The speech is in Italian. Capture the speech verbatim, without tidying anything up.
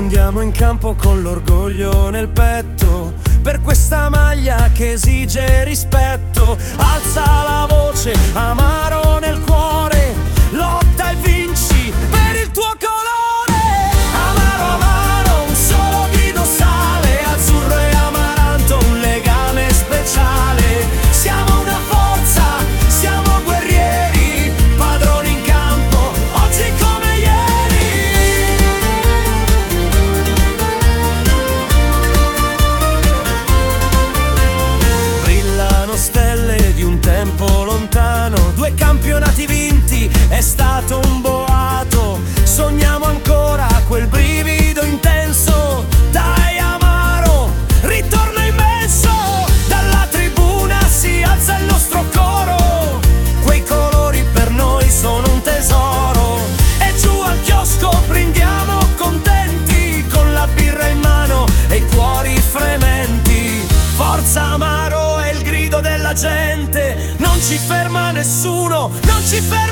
scendiamo in campo con l'orgoglio nel petto, per questa maglia che esige rispetto. Alza la voce, amaro nel cuore, lotta e vinci per il tuo colore. Amaro, amaro, un solo grido sale, azzurro e amaranto, un legame speciale. Siamo una forza, siamo guerrieri, padroni in campo, oggi come ieri. Brillano stelle di un tempo lontano, due campionati vinti, è stato un boato. Sogniamo ancora quel brivido intenso. Dai amaro, ritorna immenso. Dalla tribuna si alza il nostro coro, quei colori per noi sono un tesoro. E giù al chiosco prendiamo contenti, con la birra in mano e i cuori frementi. Forza amaro è il grido della gente, non ci ferma nessuno, non ci ferma